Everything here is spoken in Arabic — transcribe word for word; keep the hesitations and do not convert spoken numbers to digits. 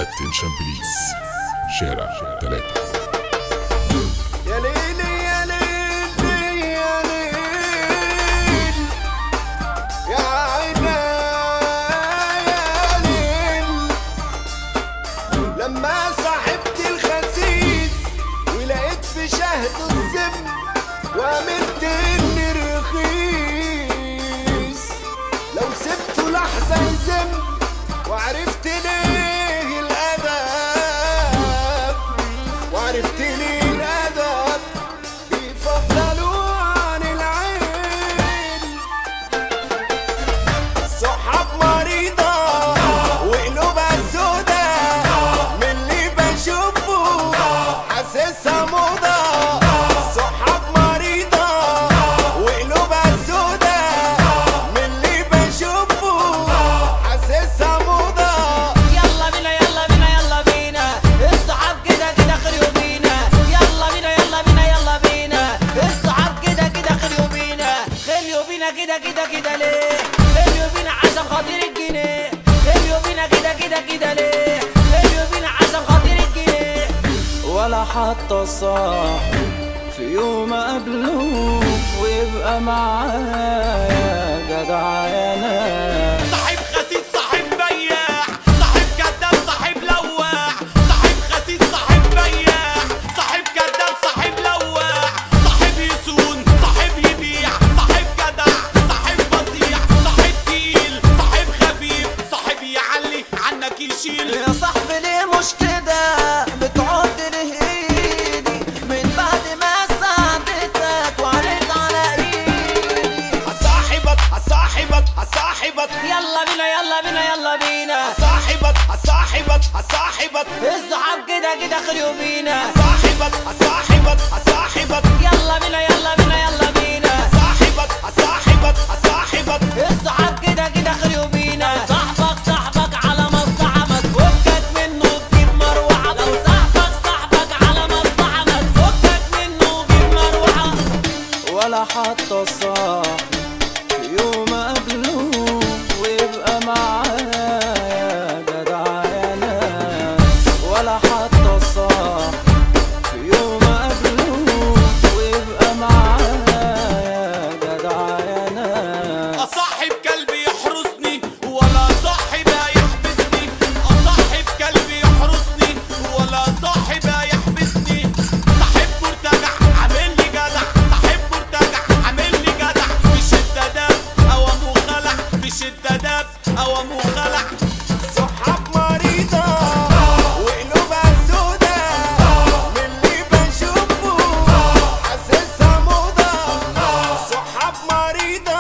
اتنشن بليز شارع تلاتة. يا ليل يا ليل يا ليل يا عينا يا ليل، لما صاحبت الخسيس ولقيت في شهد السم وعملت اني رخيص، لو سبته لحظة يزم وعرفت ليه الأدب وعرفت ليه الأدب بيفضلوا عن العين. صحاب مريضة وقلوبها سودا من اللي بشوفه حاسسها موضة. صحاب مريضة وقلوبها سودا من اللي بشوفه حاسسها موضة. يلا بينا يلا بينا يلا بينا الصحاب كده كده خليوا بينا. يلا بينا يلا بينا يلا بينا الصحاب كده كده خليوا بينا. خليوا بينا كده كده كده ليه؟ خليوا بينا عشان خاطر الجنيه. خليوا بينا كده كده كده ليه؟ خليوا بينا عشان خاطر الجنيه. ولا حتى صاحب في يوم قبله ويبقى معايا جدع يا ناس. صاحب خسيس صاحب بياع، صاحب كداب صاحب لواع، صاحب خسيس صاحب بياع، صاحب كداب صاحب لواع، صاحب يسون صاحب يبيع، صاحب جدع صاحب فظيع، صاحب تقيل صاحب خفيف، صاحب يعلي عنك يشيل. يا صاحبي ليه مش كده بتعد ليه ايدي من بعد ما ساعدتك وعرفت على ايدي؟ هصاحبك هصاحبك هصاحبك يلا بينا يلا بينا يلا بينا هصاحبك هصاحبك هصاحبك الصحاب كده كده خليوا بينا. هصاحبك هصاحبك هصاحبك يلا بينا يلا بينا يلا بينا هصاحبك هصاحبك هصاحبك الصحاب كده كده خليوا بينا. صاحبك صاحبك على مصلحة ما تفكك منه تجيب مروحة. لو صاحبك صاحبك على مصلحة ما تفكك منه تجيب مروحة. ولا حتى صاحب في يوم قبله ويبقى معايا جدع يا ناس. ولا حتى صاحب في يوم قبله ويبقى معايا جدع يا ناس. أصاحب كلبي يحرسني ولا صاحب يحبسني، أصاحب كلبي يحرسني ولا صاحب يحبسني. صاحب مرتجع عامل لي جدع، صاحب مرتجع عامل لي جدع، مش الدداب أوامه خلع، مش الدداب أوامه خلع. صحاب مريضة وقلوبها سودا من اللي بشوفه حاسسها موضة. صحاب مريضة